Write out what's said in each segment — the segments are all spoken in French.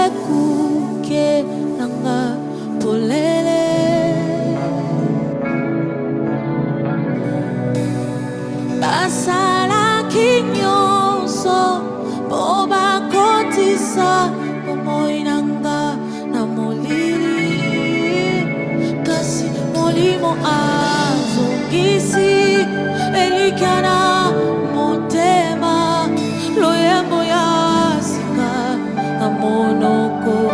kuke nanga polele. Basala kinyoso boba kotisa moinanga na molili kasi molimo azongisi elikana motema loyembo ya sika amonoko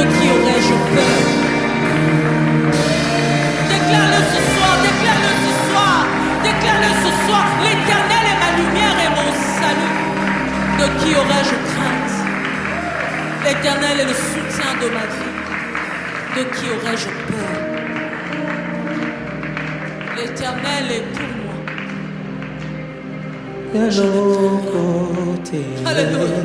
De qui aurais-je peur? Déclare-le ce soir, déclare-le ce soir, déclare-le ce soir. L'Éternel est ma lumière et mon salut. De qui aurais-je crainte? L'Éternel est le soutien de ma vie. De qui aurais-je peur? L'Éternel est pour moi. Alléluia.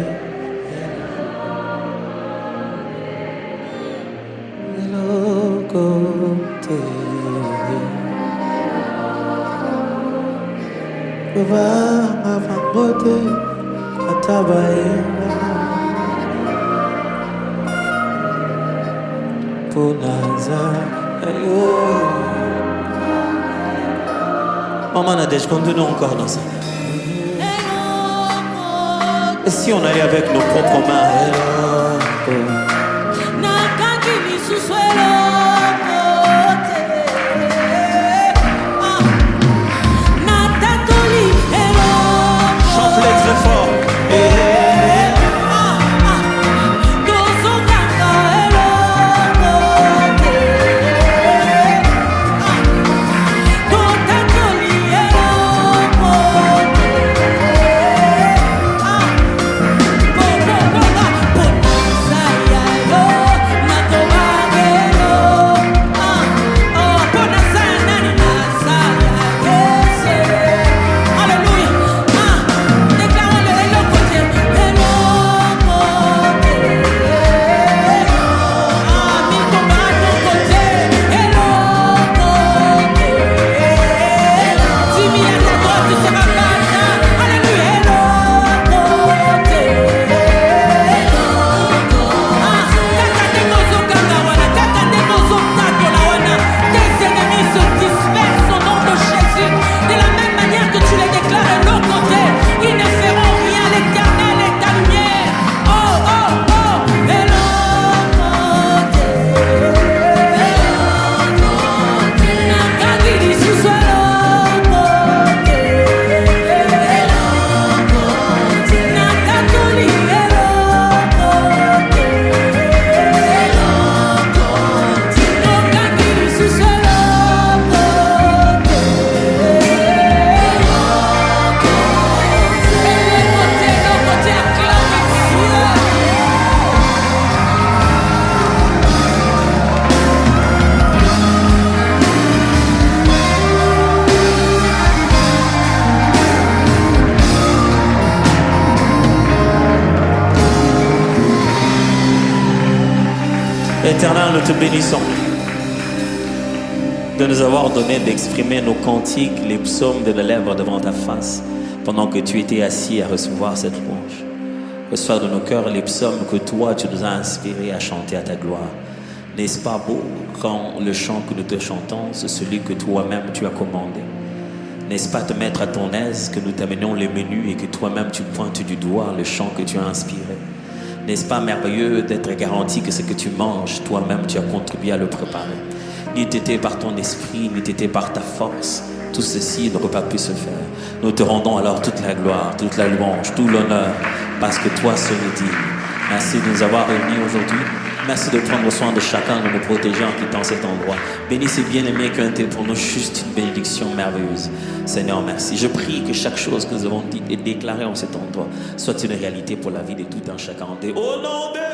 Maman Nadège, continue encore dans ça. Et si on allait avec nos propres mains? Chante-les très fort. Éternel, nous te bénissons de nous avoir donné d'exprimer nos cantiques, les psaumes de nos lèvres devant ta face, pendant que tu étais assis à recevoir cette louange. Reçois de nos cœurs les psaumes que toi, tu nous as inspirés à chanter à ta gloire. N'est-ce pas beau quand le chant que nous te chantons, c'est celui que toi-même tu as commandé? N'est-ce pas te mettre à ton aise que nous t'amenions les menus et que toi-même tu pointes du doigt le chant que tu as inspiré? N'est-ce pas merveilleux d'être garanti que ce que tu manges, toi-même tu as contribué à le préparer? Ni t'était par ton esprit, ni t'était par ta force, tout ceci n'aurait pas pu se faire. Nous te rendons alors toute la gloire, toute la louange, tout l'honneur, parce que toi seul es digne. Merci de nous avoir réunis aujourd'hui. Merci de prendre soin de chacun, de nous protéger en quittant cet endroit. Bénis ces bien-aimés qui ont été pour nous juste une bénédiction merveilleuse. Seigneur, merci. Je prie que chaque chose que nous avons dit et déclarée en cet endroit soit une réalité pour la vie de tout un chacun. Au nom de